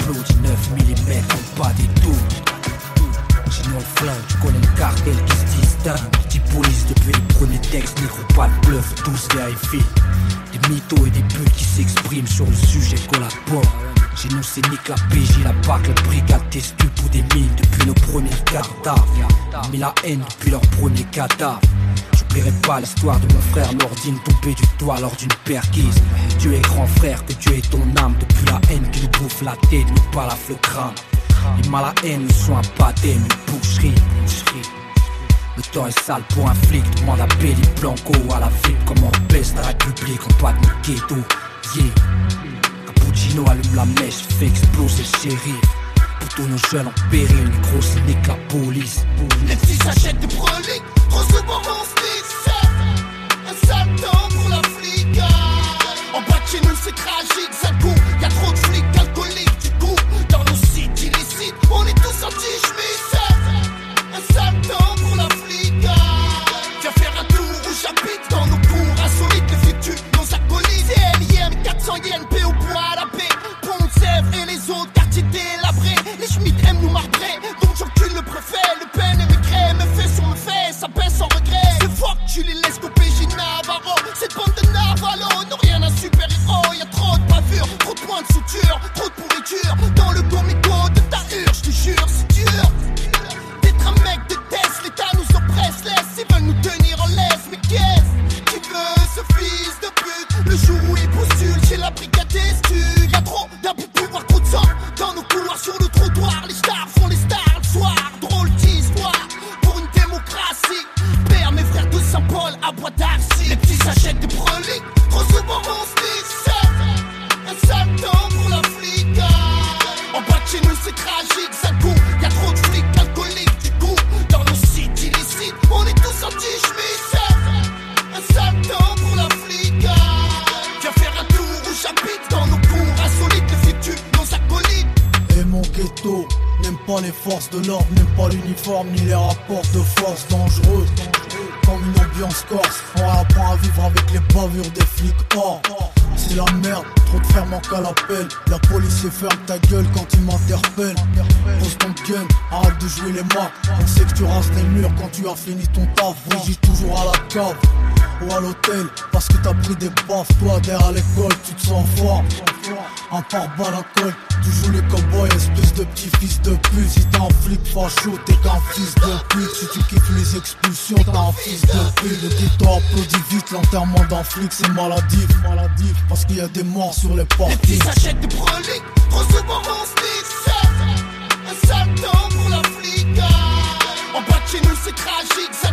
applaudis 9 mm, on pas des doutes. Sinon le flingue, tu connais le cartel qui se distingue. Petit police depuis les premiers textes, négro pas de bluff, tous vérifient. Des mythos et des buts qui s'expriment sur le sujet collaborent. Chez nous c'est nique la PJ, la BAC, la brigade testu pour des mines depuis nos premières cadavres. Mais la haine depuis leur premier cadavre. J'oublierai pas l'histoire de mon frère Nordine tombé du toit lors d'une perquise. Dieu est grand frère, que Dieu est ton âme. Depuis la haine qui nous bouffe la tête, nous balafre le crâne. Les mal à haine nous sont un pâté, une boucherie. Le temps est sale pour un flic, demande à Belly Blanco à la ville. Comment on baisse la République en pas de ghetto. Yeah. Cappuccino allume la mèche, fait exploser le shérif. Pour tous nos jeunes en péril, une grosse nique la police. Les petits s'achètent des broliques, recevant mon stick. Un sale temps pour la flic. En bas de chez nous c'est tragique, ça court. Y'a trop de flics alcooliques, du coup. Dans nos sites illicites, on est tous anti-schmiss. Un sale temps pour la flic. Viens faire un tour où j'habite dans nos cours insolites. Effectue nos acolytes. CLIM, 400 yens, P au bois à la baie. Pont-de-Sèvres et les autres quartiers délabrés. Les Schmitt aiment nous marbrer, donc j'encule le préfet. Le peine et mes crèmes, mes faits sur mes faits, ça baisse sans regret. C'est fuck, tu les laisses couper, j'ai Navarro. Cette bande de Navalos n'ont rien d'un super-héros. Y'a trop de bavures, trop de points de suture, trop de pourriture. Dans le comico de ta je te jure, c'est dur. D'être un mec de test, l'État nous oppresse, laisse. Ils veulent nous tenir en laisse, mais qu'est-ce qui veut ce fils de pute? Le jour où il postule chez la brigade des studs. Y'a trop d'abus de pouvoir, trop de sang dans nos couloirs sur le trottoir. Les stars font les stars le soir. Drôle d'histoire pour une démocratie. Père, mes frères de Saint-Paul à Bois d'Arcy. Les petits s'achètent des broliques, trop souvent mon stick. Un sale temps pour la flic. En bas de chez nous c'est tragique, ça court. Y'a trop de flics alcooliques, du coup. Dans nos sites illicites, on est tous anti-schmiss. Un sale temps pour la flic. Viens faire un tour où j'habite dans nos cours insolites. Effectue nos acolytes. Et mon ghetto n'aime pas les forces de l'ordre, n'aime pas l'uniforme ni les rapports de force dangereux. Comme une ambiance corse, on apprend à vivre avec les bavures des flics. Oh, c'est la merde, trop de frères manquent à l'appel. La police ferme ta gueule quand ils m'interpellent. Pose ton gun, arrête de jouer les mains. On sait que tu rases les murs quand tu as fini ton taf. Brigitte toujours à la cave ou à l'hôtel parce que t'as pris des baffes. Toi derrière l'école tu te sens fort. Un pare-balles à colle, tu joues les cowboys, espèce de petit fils de pute. Si t'es un flic facho, t'es qu'un fils de pute. Si tu kiffes les expulsions, t'es un fils de pute. Le ghetto applaudit vite, l'enterrement d'un flic c'est maladif. Parce qu'il y a des morts sur les portes. Les petits s'achètent des broliques, trop souvent mon stick. Un sale temps pour la flic. En bas de chez nous c'est tragique.